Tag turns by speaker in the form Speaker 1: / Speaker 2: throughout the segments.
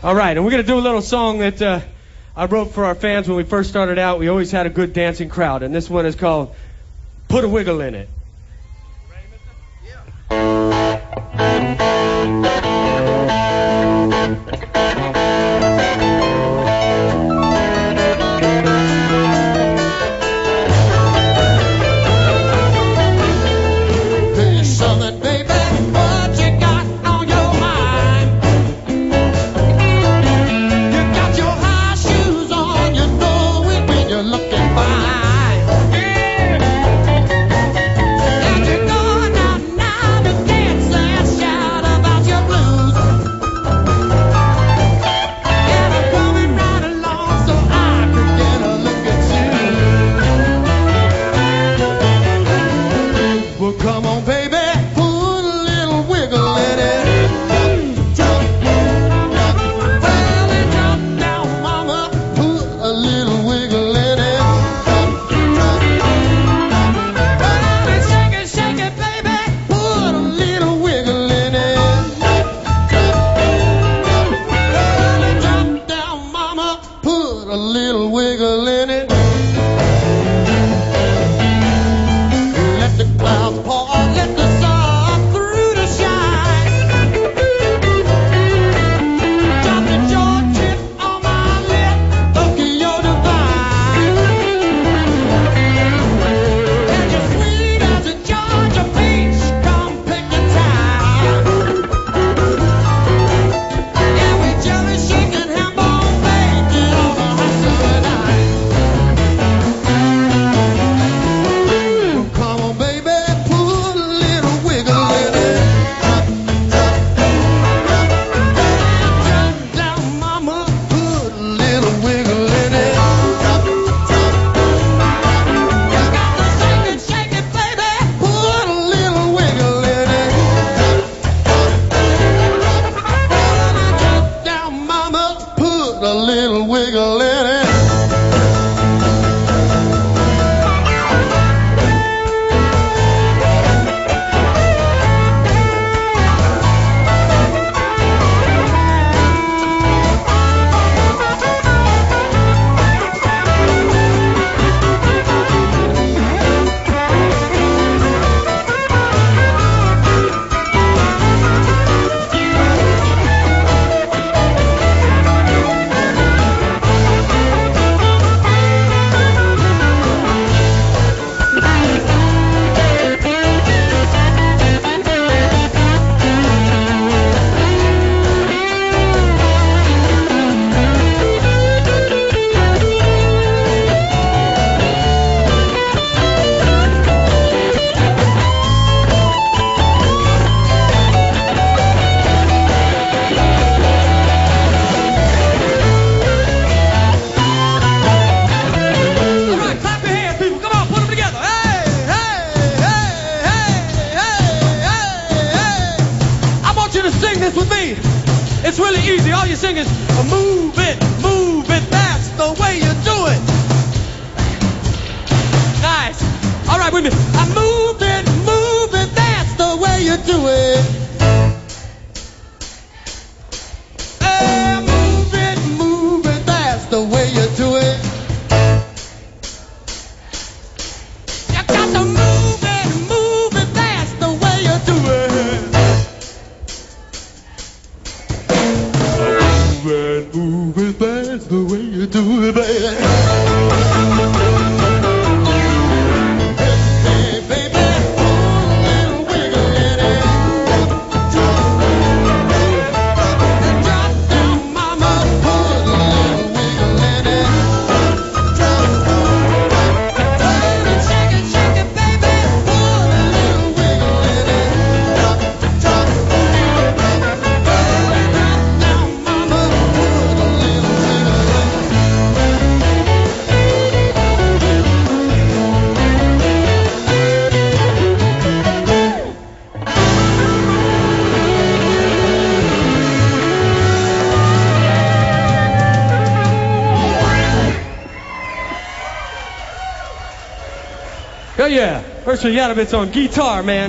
Speaker 1: All right, and we're going to do a little song that I wrote for our fans when we first started out. We always had a good dancing crowd, and this one is called Put a Wiggle in It.
Speaker 2: It's really easy. All you sing is move it, that's the way you do it. Nice. All right, with me. I move it, that's the way you do it. Move it, that's the way you do it. You got to move it, that's the way you do it. Move it, that's the way you do it, baby.
Speaker 1: Oh yeah, Herschel Yanovitz on guitar, man.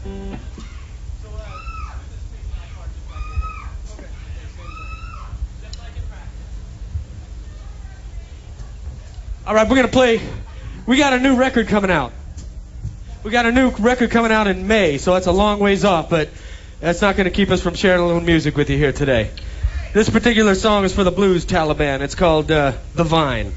Speaker 1: All right, we're going to play. We got a new record coming out. We got a new record coming out in May, so that's a long ways off, but that's not going to keep us from sharing a little music with you here today. This particular song is for the Blues Taliban. It's called The Vine.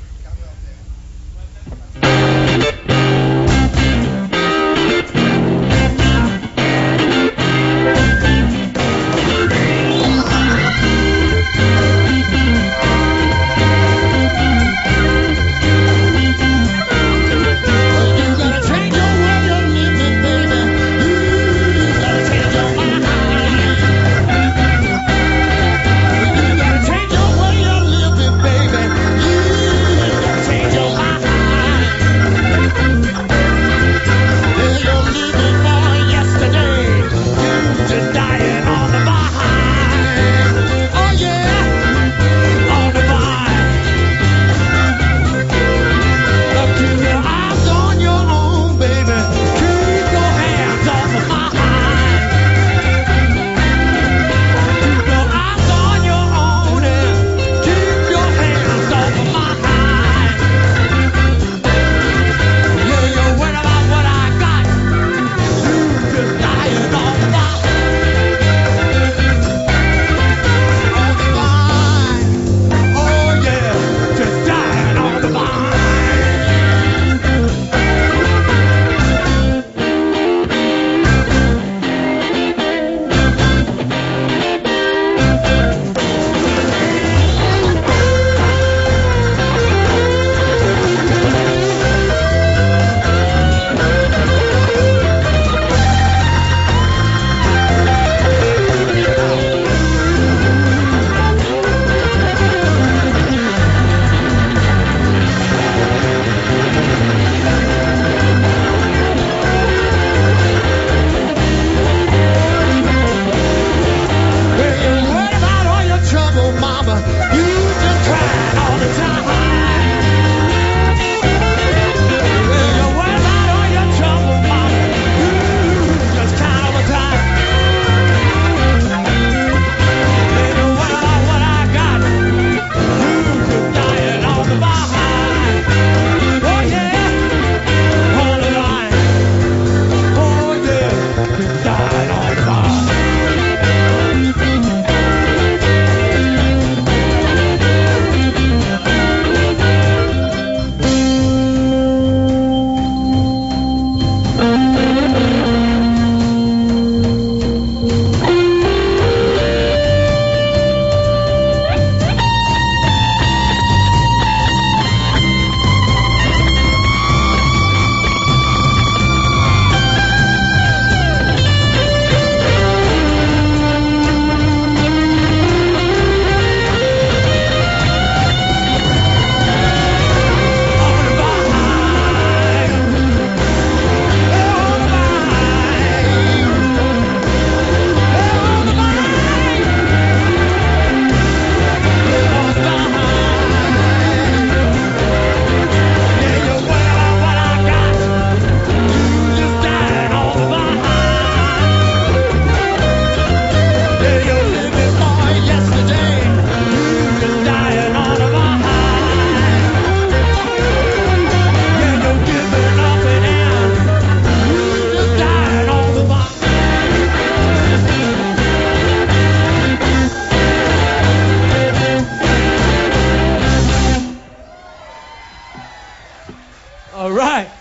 Speaker 1: All right.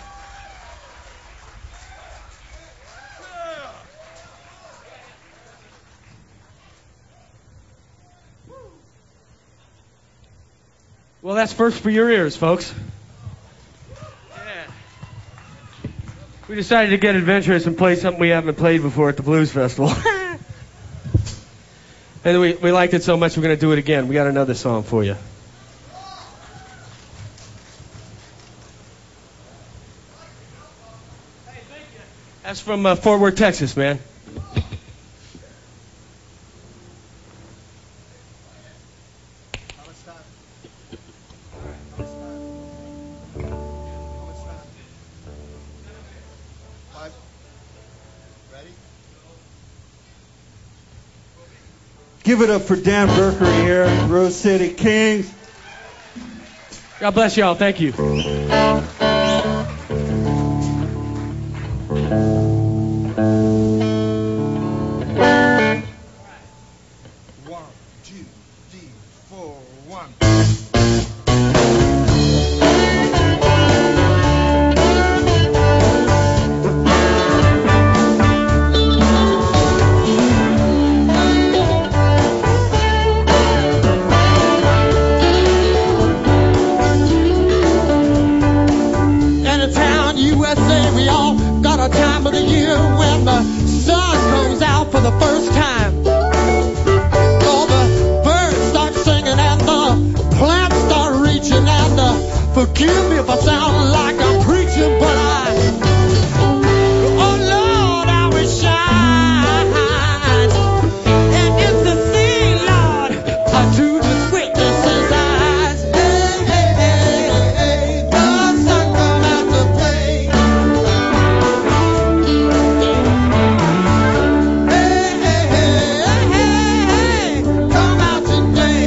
Speaker 1: Well, that's first for your ears, folks. Yeah. We decided to get adventurous and play something we haven't played before at the Blues Festival. And we liked it so much we're going to do it again. We got another song for you. That's from Fort Worth, Texas, man.
Speaker 3: How much time? Five. Ready?
Speaker 4: Give it up for Dan Berkery here, Rose City Kings.
Speaker 1: God bless y'all. Thank you.
Speaker 2: Forgive me if I sound like I'm preaching, but oh Lord, I will shine. And it's the sea, Lord, to the witnesses' eyes. Hey, hey, hey, hey, the sun come out to play. Hey, hey, hey, hey, hey, come out today.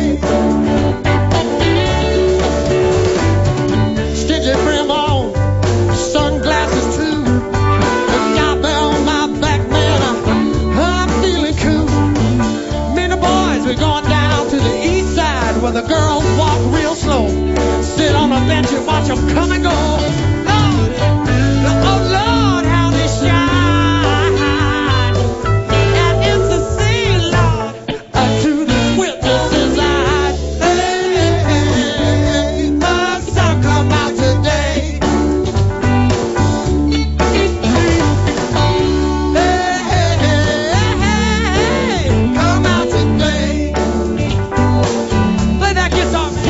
Speaker 2: Stingy brim on, sunglasses too. The cowbell on my back, man, I'm feeling cool. Me and the boys, we're going down to the east side where the girls walk real slow. Sit on a bench and watch them come and go. Lord, oh Lord, how they shine. And it's the sea, Lord, to the witnesses' eyes. Hey, hey, hey, the sun come out today. Hey, hey, hey, hey, come out today. Play that guitar, man.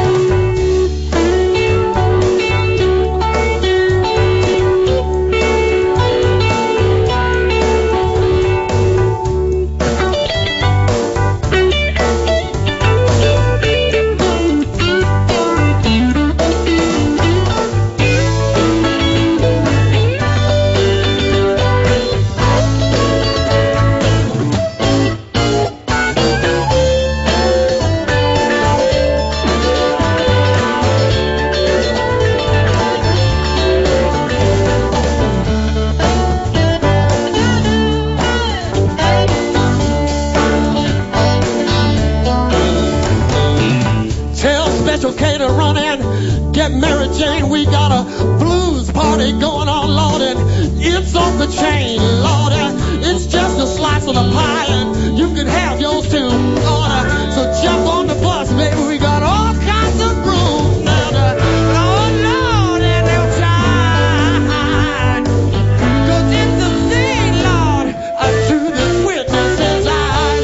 Speaker 2: Tell Special K to run in, get Mary Jane. We got a blues party going on, Lord, and it's off the chain, Lord. It's just a slice of the pie, and you can have yours too, Lord. So jump on the bus, baby. We got all kinds of room now. Oh Lord, and they'll shine. 'Cause it's the thing, Lord, to the witnesses' eyes.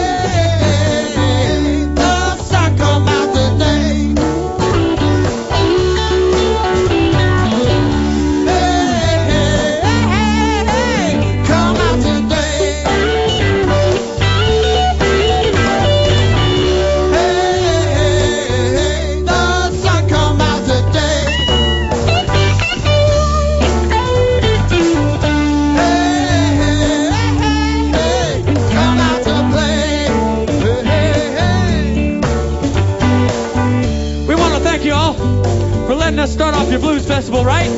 Speaker 2: Hey, the sun come out today. Hey, come out today. Hey, the sun come out today. Hey, come out to play. Hey.
Speaker 1: We want to thank you all for letting us start off your blues festival, right?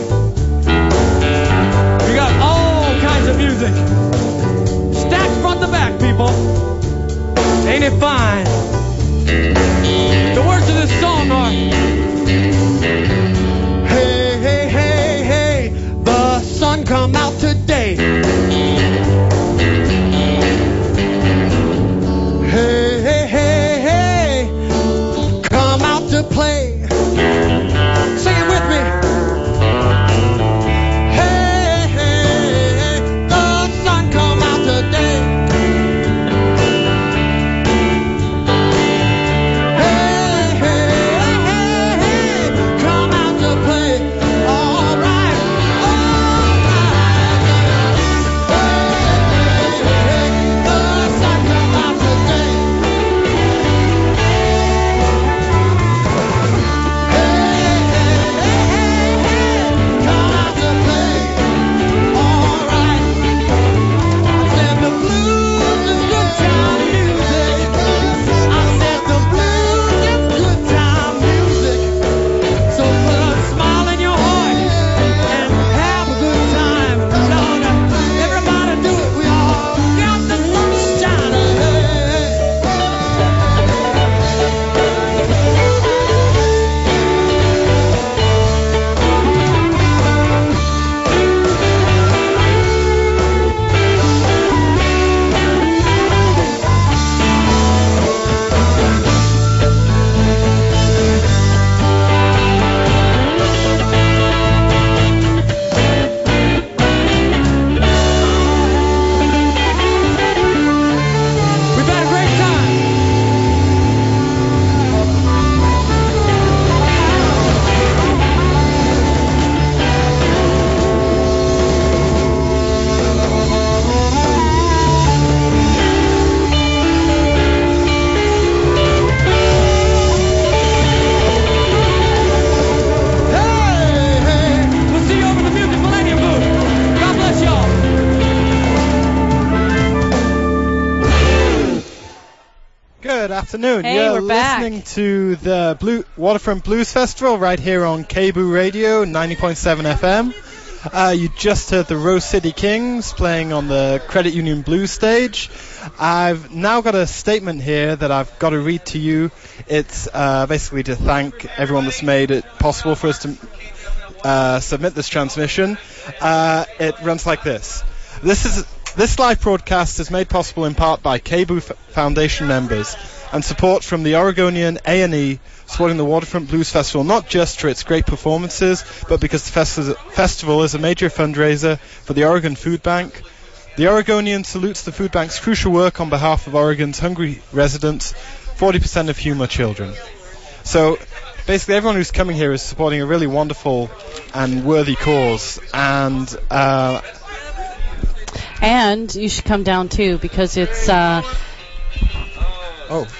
Speaker 1: We got all kinds of music. Stacked front to back, people. Ain't it fine? The words of this song are,
Speaker 2: Hey, hey, hey, hey, the sun come out today. Hey, hey, hey, hey, come out to play. Sing it with me. Hey, hey, the sun come out today.
Speaker 5: Good afternoon.
Speaker 6: Hey,
Speaker 5: You're
Speaker 6: we're back.
Speaker 5: listening to the Waterfront Blues Festival right here on KBOO Radio 90.7 FM. You just heard the Rose City Kings playing on the Credit Union Blues stage. I've now got a statement here that I've got to read to you. It's basically to thank everyone that's made it possible for us to submit this transmission. It runs like this. This live broadcast is made possible in part by KBOO Foundation members and support from the Oregonian A&E, supporting the Waterfront Blues Festival not just for its great performances, but because the festival is a major fundraiser for the Oregon Food Bank. The Oregonian salutes the food bank's crucial work on behalf of Oregon's hungry residents, 40% of whom are children. So basically everyone who's coming here is supporting a really wonderful and worthy cause,
Speaker 6: And you should come down too, because it's
Speaker 5: Oh.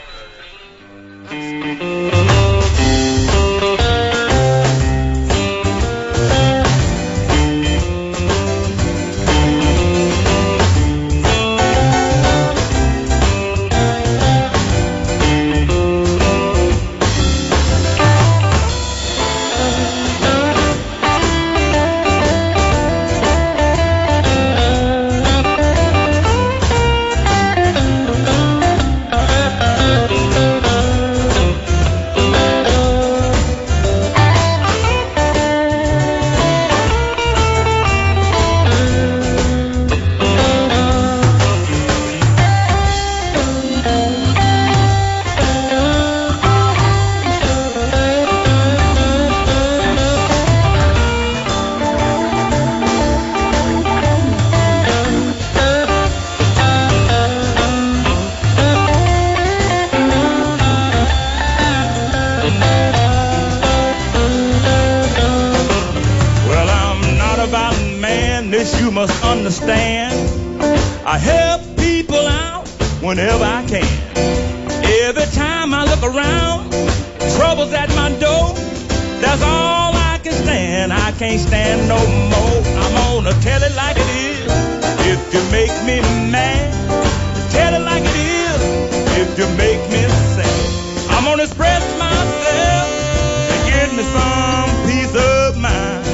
Speaker 7: I help people out whenever I can. Every time I look around, trouble's at my door. That's all I can stand. I can't stand no more. I'm gonna tell it like it is. If you make me mad, tell it like it is. If you make me sad, I'm gonna express myself and get me some peace of mind.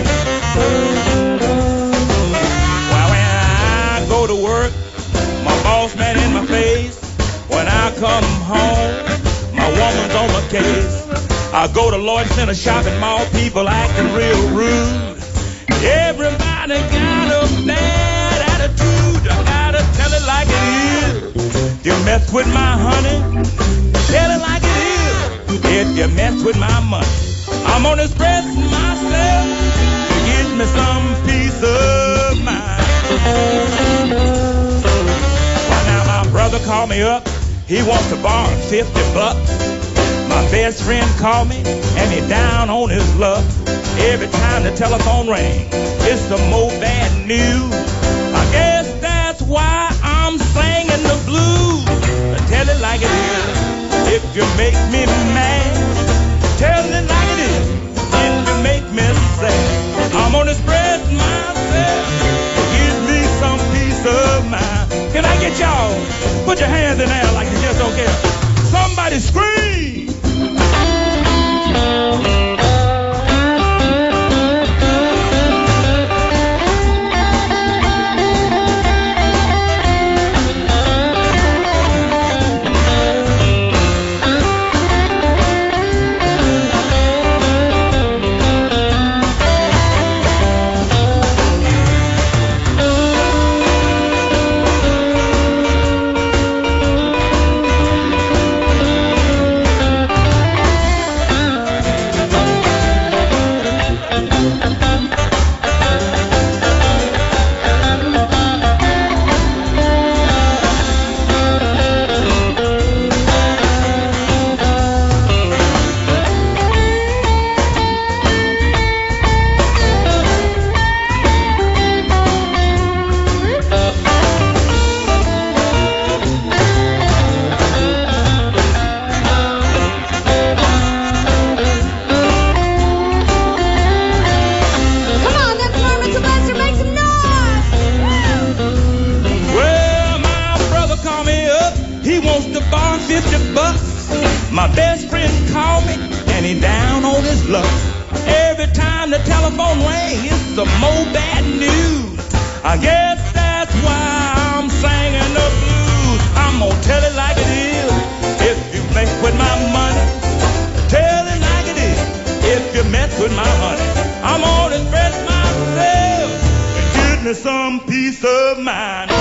Speaker 7: Go to work, my boss man in my face. When I come home, my woman's on my case. I go to Lloyd Center shopping mall, people acting real rude. Everybody got a bad attitude. I gotta tell it like it is. You mess with my honey, tell it like it is. If you mess with my money, I'm gonna express myself to get me some peace of mind. Well, now my brother called me up. He wants to borrow $50. My best friend called me and he down on his luck. Every time the telephone rings, it's some more bad news. I guess that's why I'm singing the blues. Tell it like it is. If you make me mad, tell it like it is. If you make me sad, I'm gonna express myself. Some peace of mind. Can I get y'all? Put your hands in the air like you just don't care. Somebody scream! $50. My best friend called me and he down on his luck. Every time the telephone rang, it's some more bad news. I guess that's why I'm singing the blues. I'm gonna tell it like it is. If you mess with my money, tell it like it is. If you mess with my honey, I'm gonna express myself and give me some peace of mind.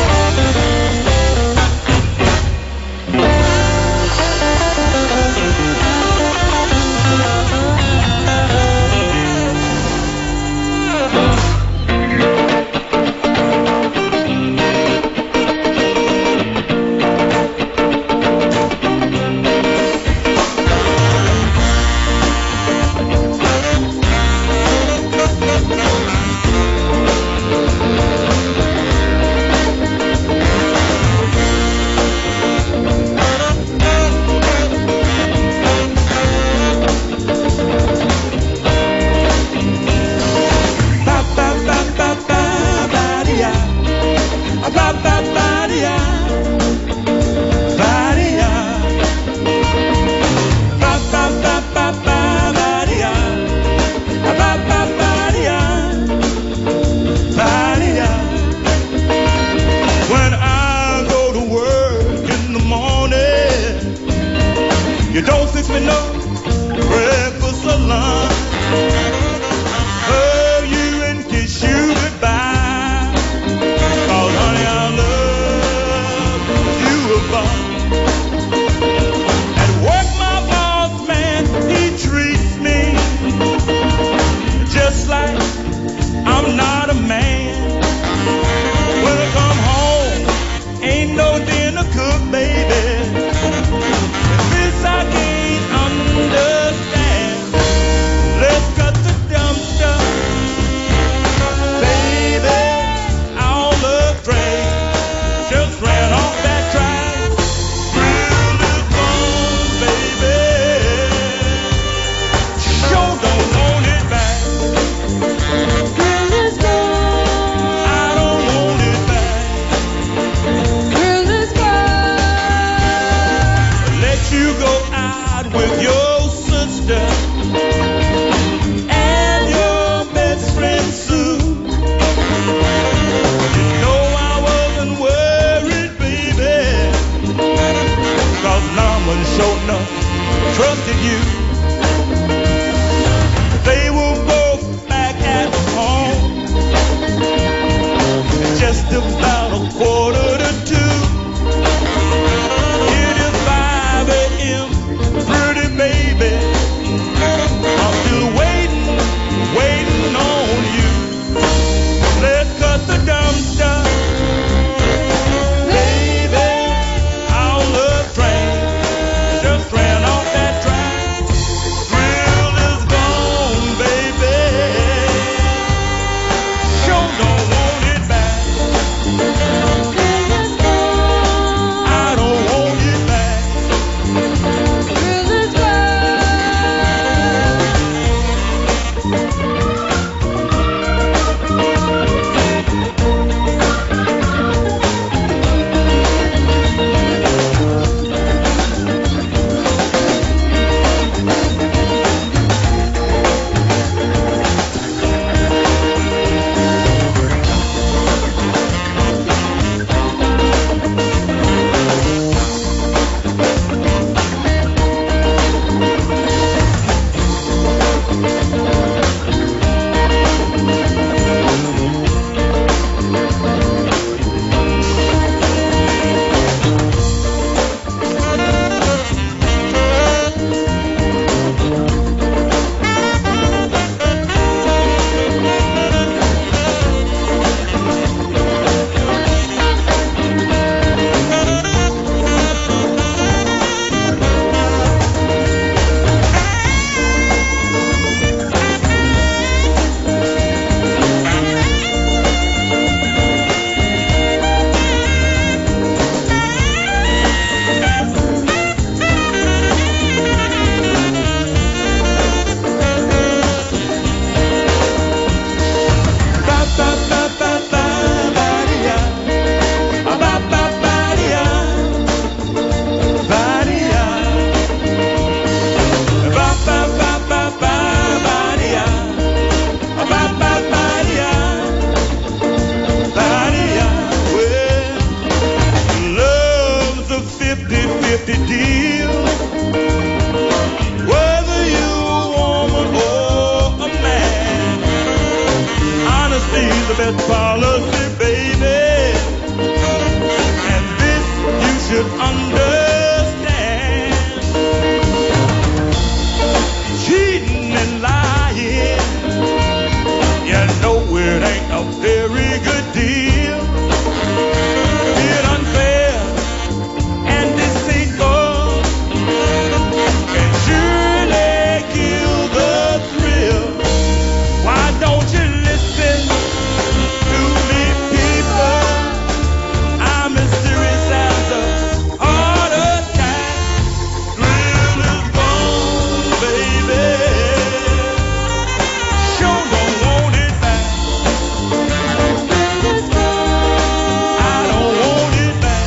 Speaker 7: you'd understand. Cheating and lying, you know it ain't a very good deal. Being unfair and deceitful can surely kill the thrill. Why don't you listen to me, people? I'm as serious as a heart attack. Thrill is gone, baby. Sure don't want it back. I don't want it back.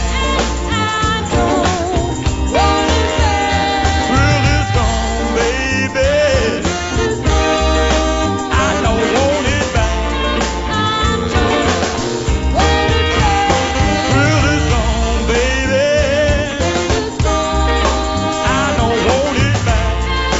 Speaker 7: Thrill is gone, baby. I don't want it back. Thrill is gone, baby. I don't want it back.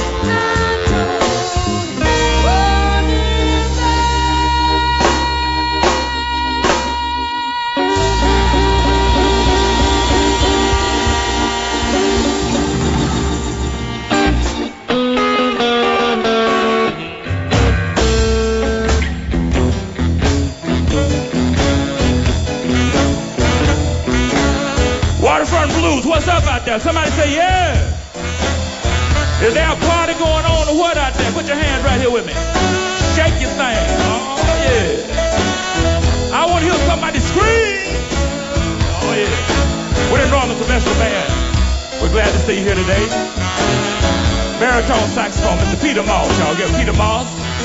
Speaker 7: Waterfront Blues, what's up out there? Somebody say yeah. Is there a party going on or what out there? Put your hands right here with me. Shake your thing. Oh yeah. I want to hear somebody scream. Oh yeah. We're the Norman Sylvester Band. We're glad to see you here today. Baritone saxophone, Mr. Peter Moss. Y'all give Peter Moss.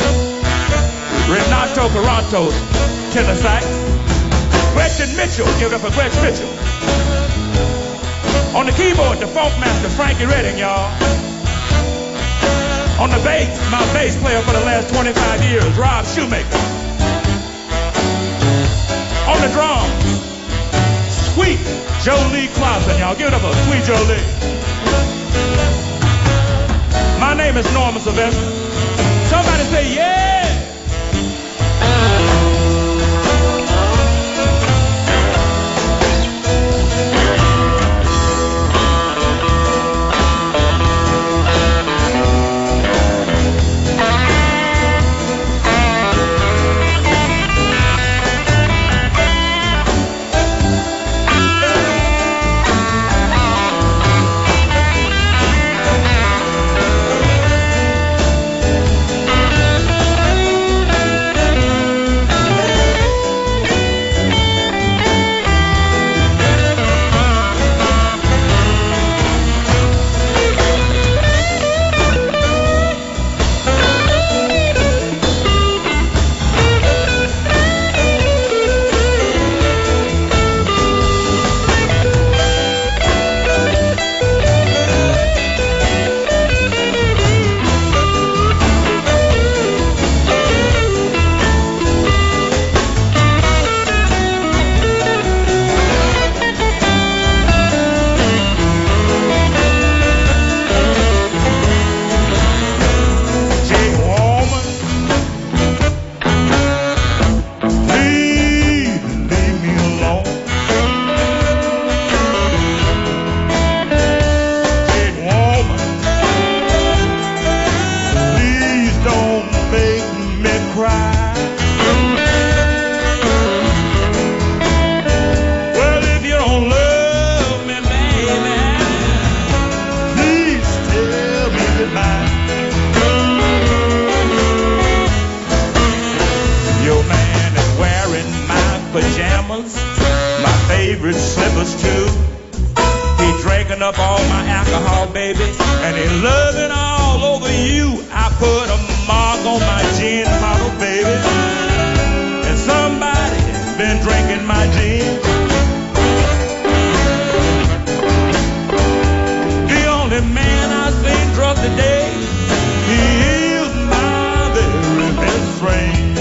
Speaker 7: Renato Carantos, tenor sax. Gretchen Mitchell, give it up for Gretchen Mitchell. On the keyboard, the funk master, Frankie Redding, y'all. On the bass, my bass player for the last 25 years, Rob Shoemaker. On the drums, Sweet Jolie Clausen, y'all. Give it up for Sweet Jolie. My name is Norman Sylvester. Somebody say yeah. Up all my alcohol, baby, and he loving all over you. I put a mark on my gin bottle, baby, and somebody's been drinking my gin. The only man I've seen drunk today, he is my very best friend.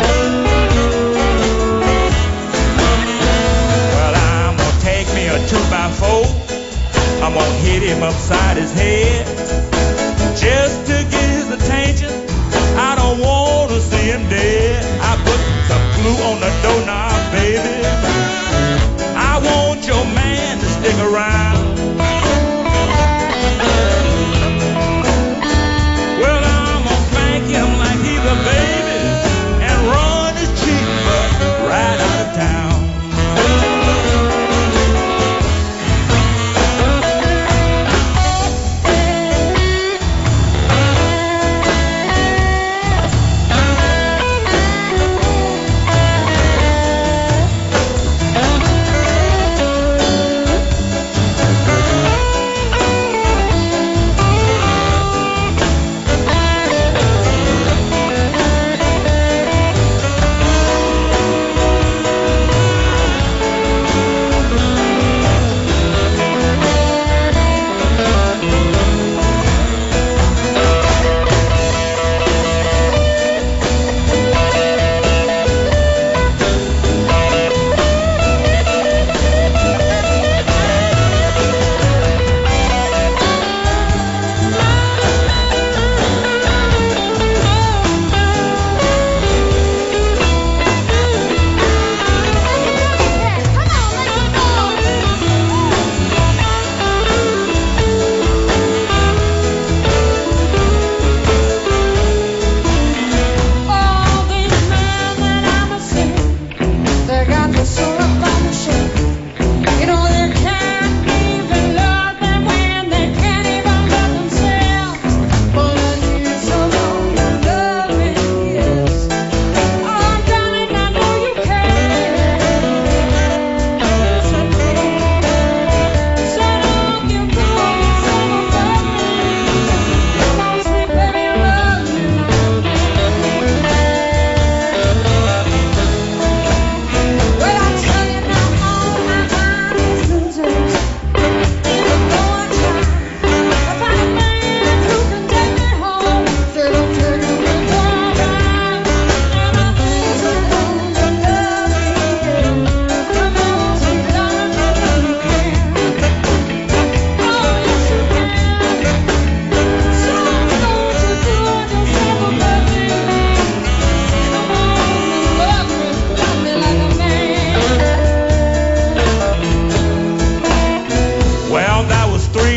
Speaker 7: Well, I'm gonna take me a 2x4. I'm gonna hit him upside his head just to get his attention. I don't want to see him dead. I put some glue on the doorknob, baby. I want your man to stick around.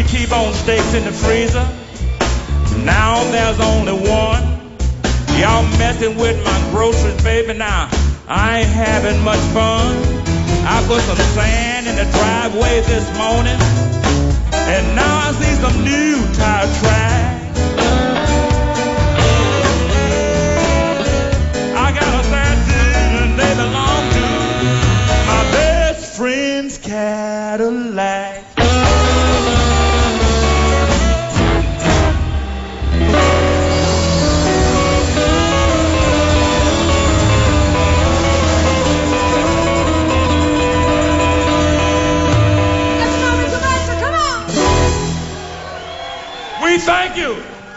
Speaker 7: T-bone steaks in the freezer. Now there's only one. Y'all messing with my groceries, baby. Now I ain't having much fun. I put some sand in the driveway this morning, and now I see some new tire tracks. I got a sad dude, and they belong to my best friend's Cadillac. We thank you.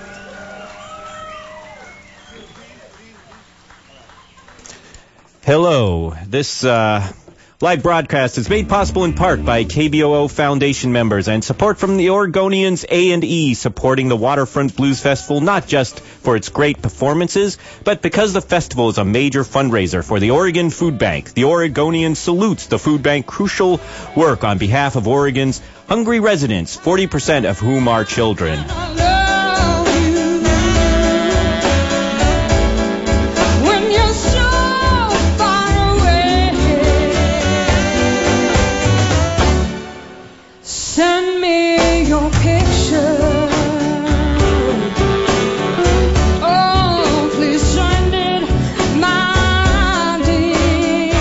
Speaker 8: Hello. This live broadcast is made possible in part by KBOO Foundation members and support from the Oregonians A&E, supporting the Waterfront Blues Festival not just for its great performances, but because the festival is a major fundraiser for the Oregon Food Bank. The Oregonian salutes the food bank's crucial work on behalf of Oregon's hungry residents, 40% of whom are children.
Speaker 2: Send me your picture. Oh, please send it, my dear.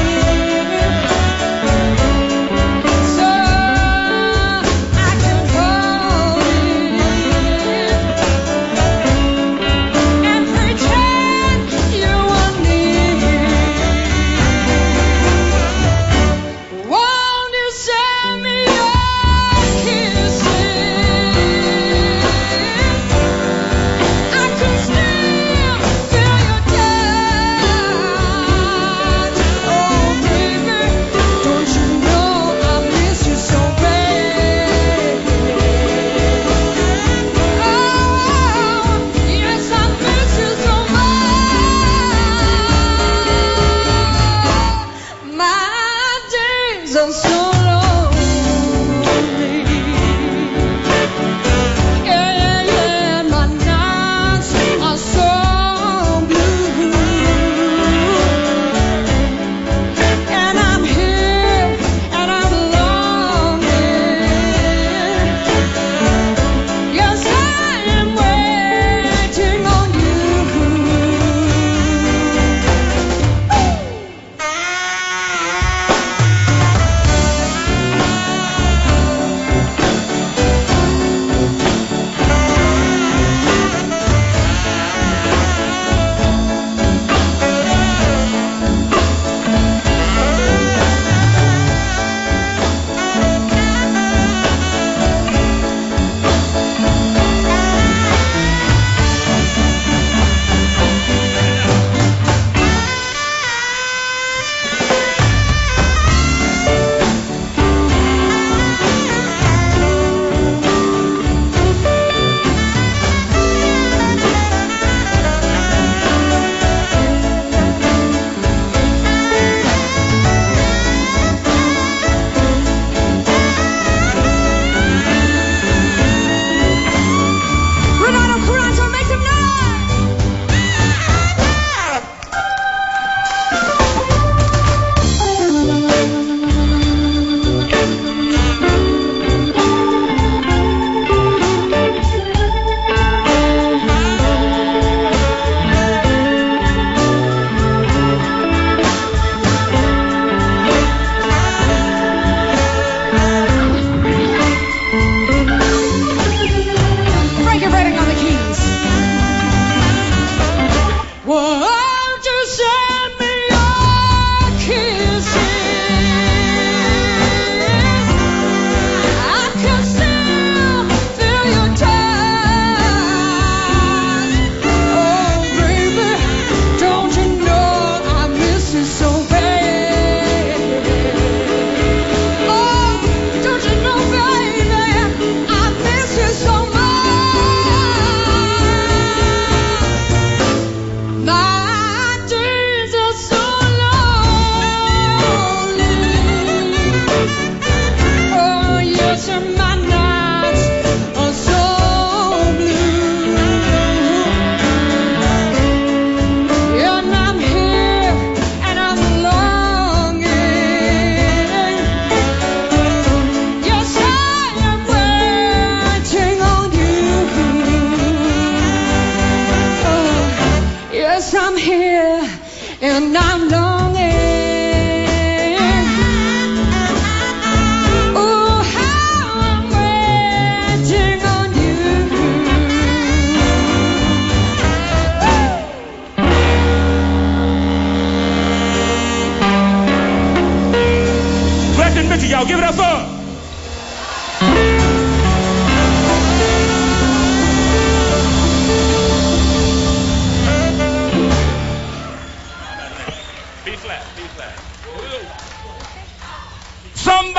Speaker 2: So I can hold it.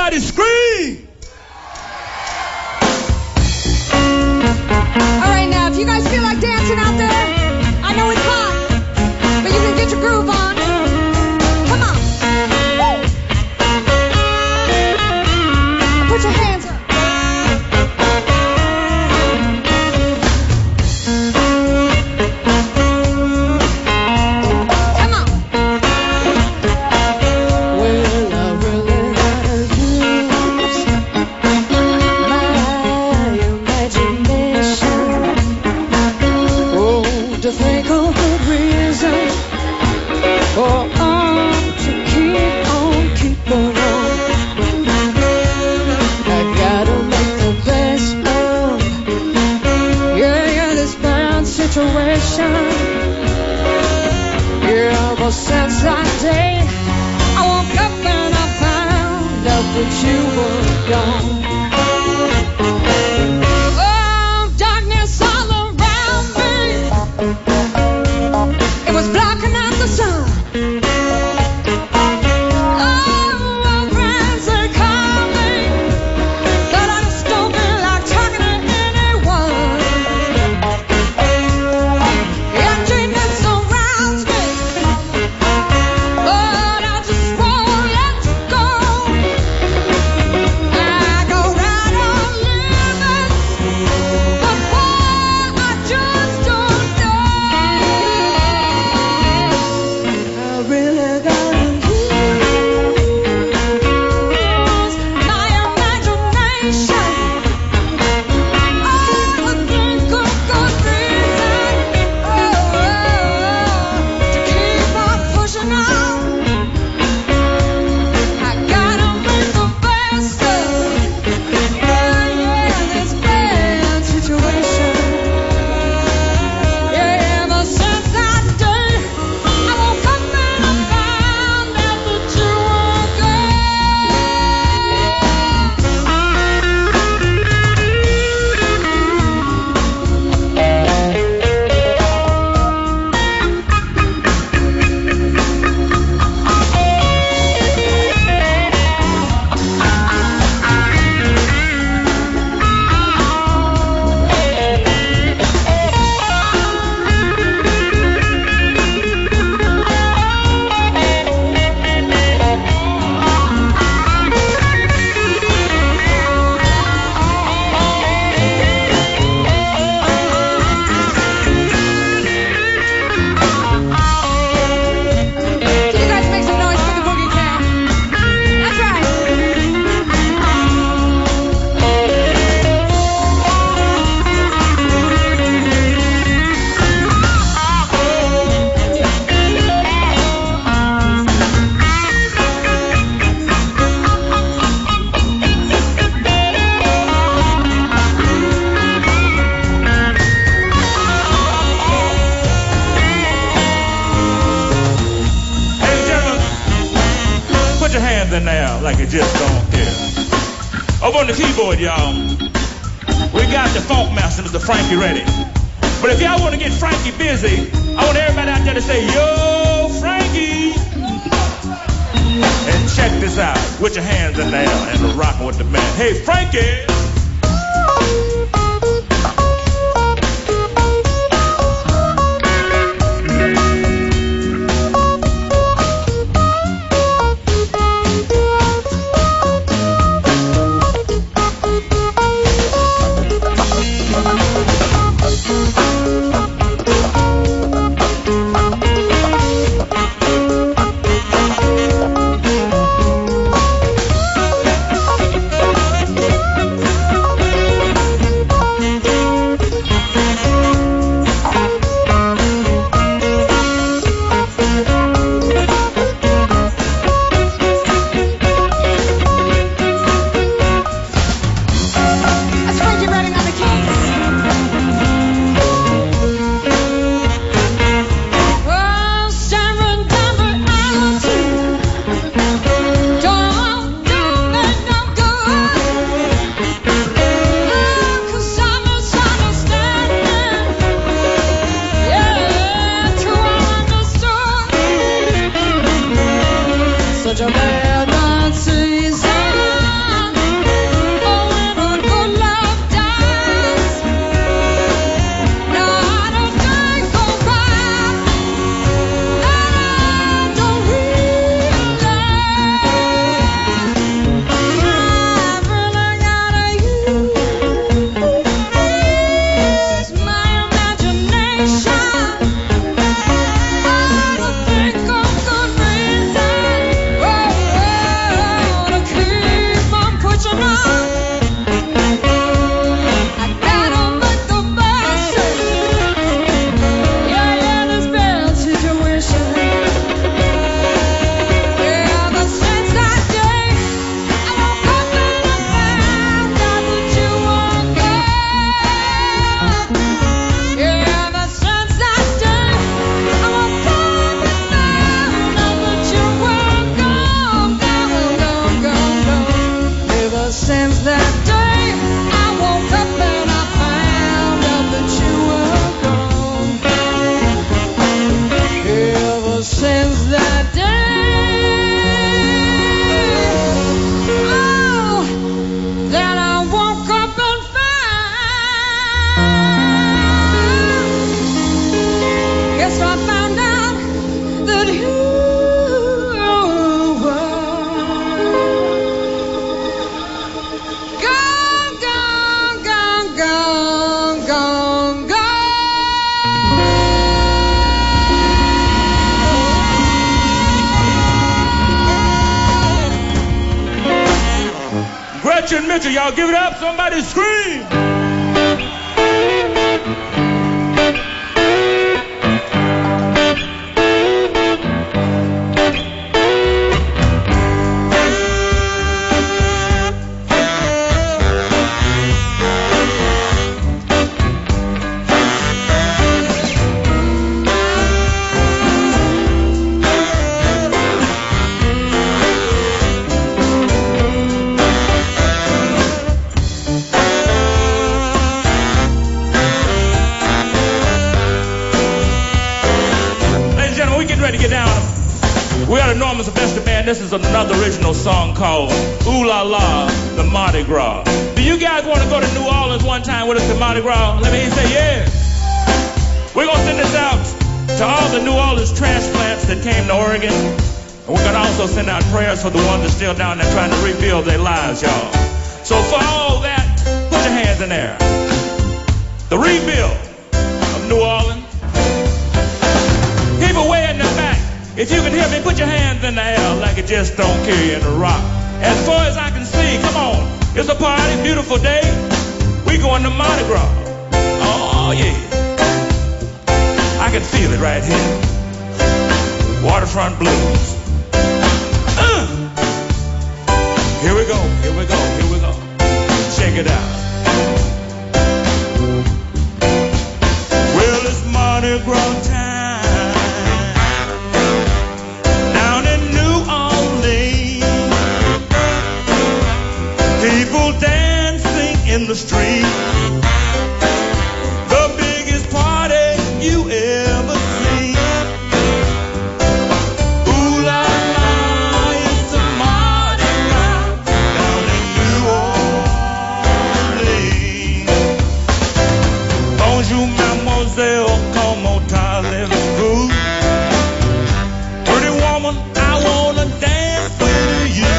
Speaker 7: Somebody scream.
Speaker 9: All right, now, if you guys feel like dancing out there, I know it's hot, but you can get your groove on. Come on. Woo. Put your hands up. Come on. Well, I really gotta use my imagination. Oh, to think of good reason for all to keep on keeping on. I gotta make the best of, this bad situation. Yeah, ever since that day, I woke up and I found out that you were gone. Oh, darkness all around me. It was blocking out the sun. Oh, my friends, they called me, but I just don't feel like talking to anyone. Emptiness surrounds me, but I just won't let you go. I go right on living, but boy, I just don't know. I really gotta use my imagination. Oh, to think of good reason. To keep on pushing on. I gotta make the best of, this bad situation. Yeah, ever since that day, I woke up and I found out that you were Can you guys make some noise for the boogie camp? That's right.
Speaker 7: Ladies and gentlemen, put your hands in there like you just don't care. Over on the keyboard, y'all, we got the funk master, Mr. Frankie, ready. But if y'all want to get Frankie busy, I want everybody out there to say, yo, Frankie. And check this out. Put your hands in there and rocking with the man. Hey, Frankie.
Speaker 2: since that day I woke up and I found out that you were gone. Ever since that day, oh, that I woke up and found. Yes, I found out that you were gone, gone, gone, gone, gone, gone.
Speaker 7: Gretchen Mitchell, y'all give it up. Somebody scream. We got a Norman Sylvester band. This is another original song called Ooh La La, the Mardi Gras. Do you guys want to go to New Orleans one time with us to Mardi Gras? Let me hear you say yeah. We're going to send this out to all the New Orleans transplants that came to Oregon. And we're going to also send out prayers for the ones that are still down there trying to rebuild their lives, y'all. So for all that, put your hands in there. The rebuild of New Orleans. People way in the back. If you can hear me, put your hands in the air like you just don't care in the rock. As far as I can see, come on. It's a party, beautiful day. We going to Mardi Gras. Oh, yeah. I can feel it right here. Waterfront blues. Here we go, here we go, here we go. Check it out. Well, it's Mardi Gras time. People dancing in the street. The biggest party you ever seen. Ooh la la, it's a Mardi Gras down in New Orleans. Bonjour, mademoiselle, comment allez-vous? Pretty woman, I wanna dance with you.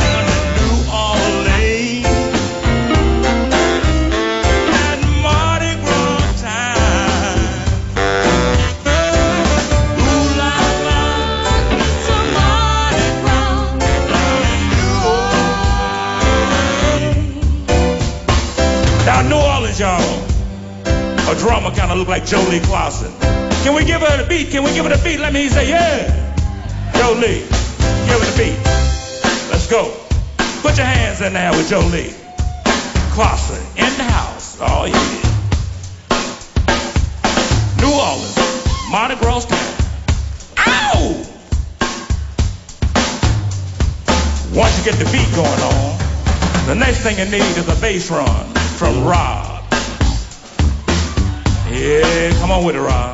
Speaker 7: Y'all, a drummer kind of look like Jolie Clausen. Can we give her a beat? Can we give her a beat? Let me say, yeah. Jolie, give her the beat. Let's go. Put your hands in there with Jolie Clausen in the house. Oh, yeah. New Orleans, Mardi Gras time. Ow! Once you get the beat going on, the next thing you need is a bass run from Rob. Yeah, come on with it, Rob.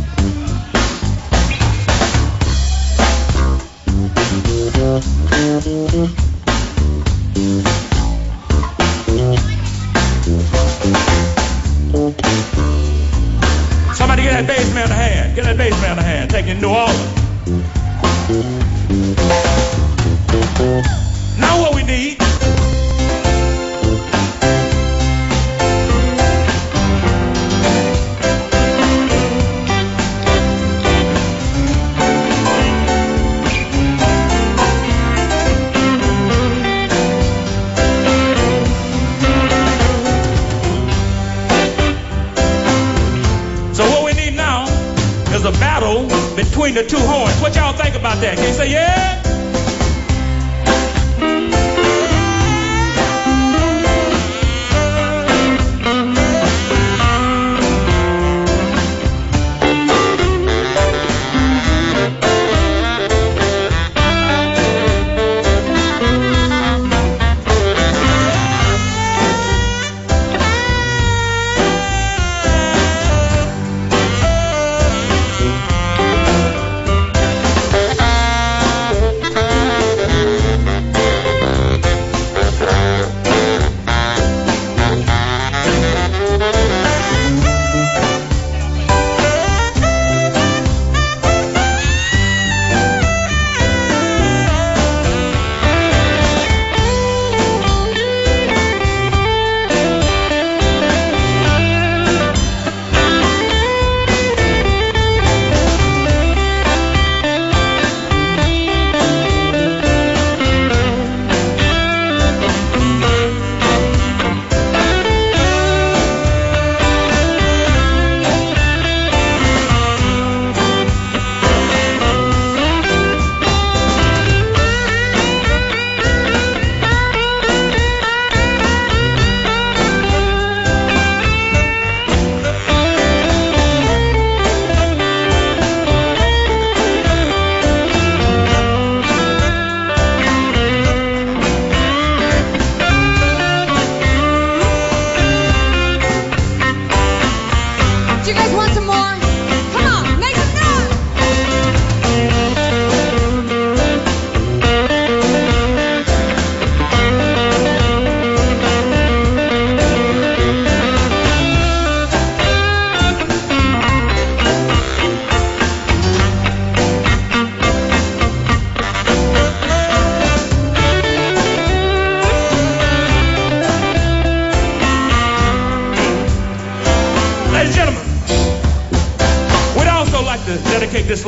Speaker 7: Somebody get that bass man a hand. Get that bass man a hand. Taking New Orleans. Now what we need. A battle between the two horns. What y'all think about that? Can you say yeah?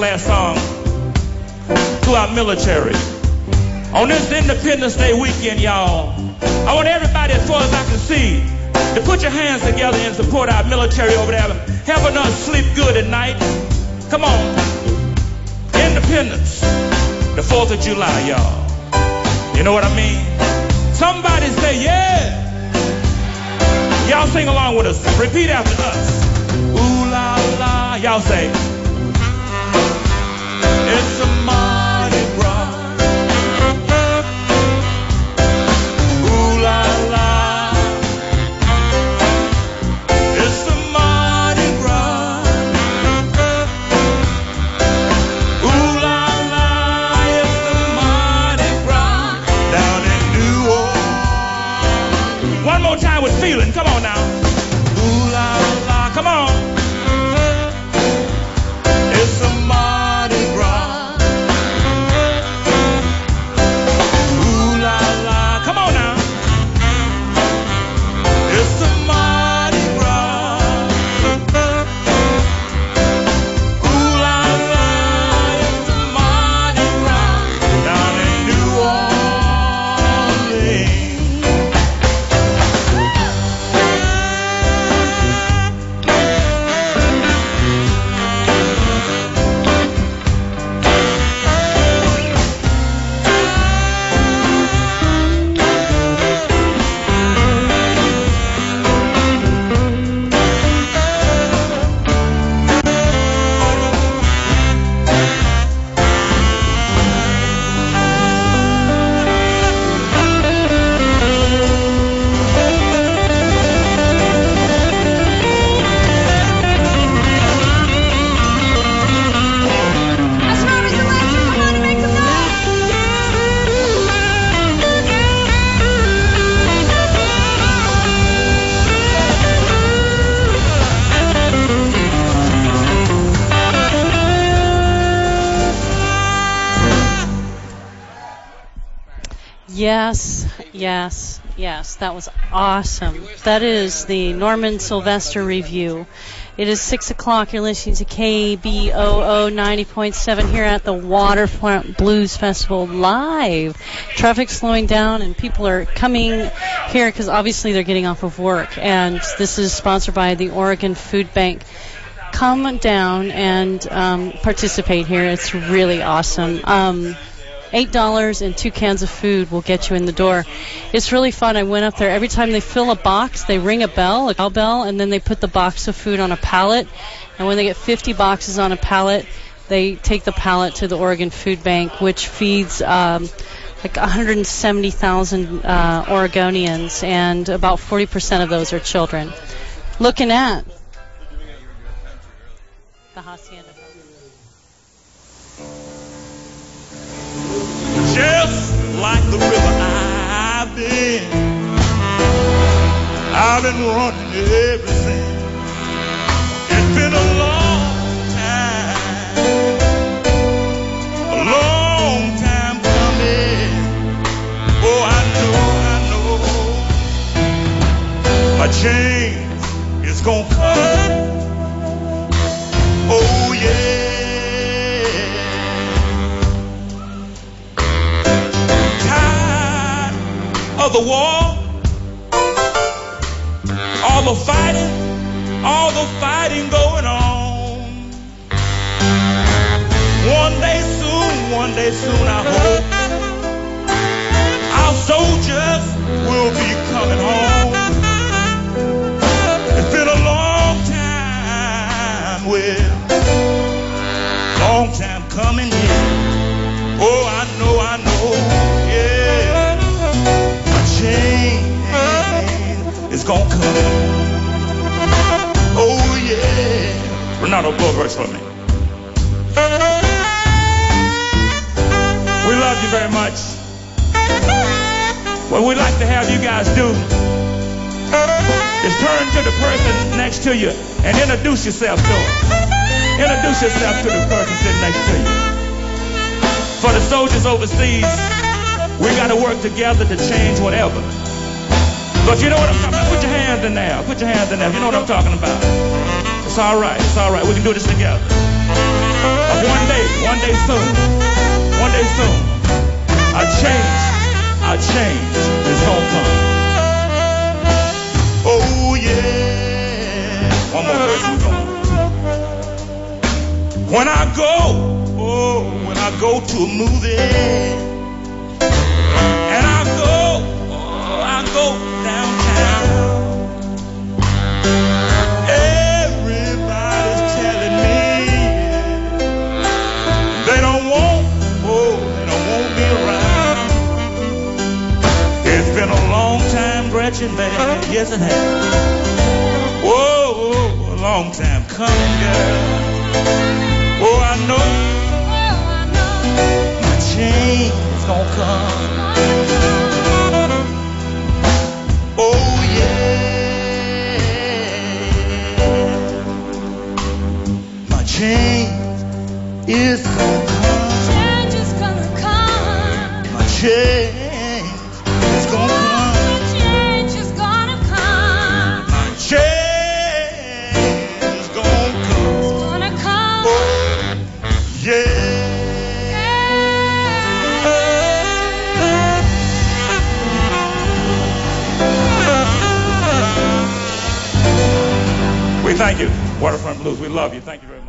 Speaker 7: last song to our military. On this Independence Day weekend, y'all, I want everybody, as far as I can see, to put your hands together and support our military over there, helping us sleep good at night. Come on. Independence, the 4th of July, y'all. You know what I mean? Somebody say, yeah. Y'all sing along with us. Repeat after us. Ooh la la. Y'all say, it's a Mardi Gras. Ooh la la. It's a Mardi Gras. Ooh la la. It's the Mardi Gras down in New Orleans. One more time with feeling. Come on now. Ooh la la. Come on. It's a Mardi Gras. Ooh la la. Come on now. It's a Mardi Gras. Ooh la la. It's a Mardi Gras down in New Orleans.
Speaker 9: That's right, Mr. Langston. Come on and make some
Speaker 6: Yes, yes, yes. That was awesome. That is the Norman Sylvester Review. It is 6 o'clock. You're listening to KBOO 90.7 here at the Waterfront Blues Festival live. Traffic's slowing down and people are coming here because obviously they're getting off of work. And this is sponsored by the Oregon Food Bank. Come down and participate here. It's really awesome. $8 and 2 cans of food will get you in the door. It's really fun. I went up there. Every time they fill a box, they ring a bell, a cowbell, and then they put the box of food on a pallet. And when they get 50 boxes on a pallet, they take the pallet to the Oregon Food Bank, which feeds like 170,000 Oregonians, and about 40% of those are children. Looking at the Hacienda.
Speaker 7: Just like the river I've been running ever since. It's been a long time coming. Oh, I know, my change is gonna come. Oh, yeah. Of the war, all the fighting going on. One day soon, I hope our soldiers will be coming home. It's been a long time coming here. Oh, I know, yeah. Change is gonna come. Oh yeah. Renato, blow a verse for me. We love you very much. What we'd like to have you guys do is turn to the person next to you and introduce yourself to him. Introduce yourself to the person sitting next to you. For the soldiers overseas, we got to work together to change whatever. But you know what I'm talking about? Put your hands in there. Put your hands in there. You know what I'm talking about. It's all right. It's all right. We can do this together. one day soon, a change is gonna come. Oh yeah. One more verse we're going. When I go to a movie, and I go downtown, everybody's telling me they don't want me around. It's been a long time, Gretchen, baby. Yes, it has. Whoa, a long time coming, girl. Oh, I know my change is gonna come. Oh, yeah. My change is gonna come.
Speaker 9: Change is gonna come.
Speaker 7: My change is gonna come.
Speaker 9: Change is gonna come.
Speaker 7: My change is gonna come.
Speaker 9: It's gonna come.
Speaker 7: Oh, yeah. We thank you, Waterfront Blues. We love you. Thank you very much.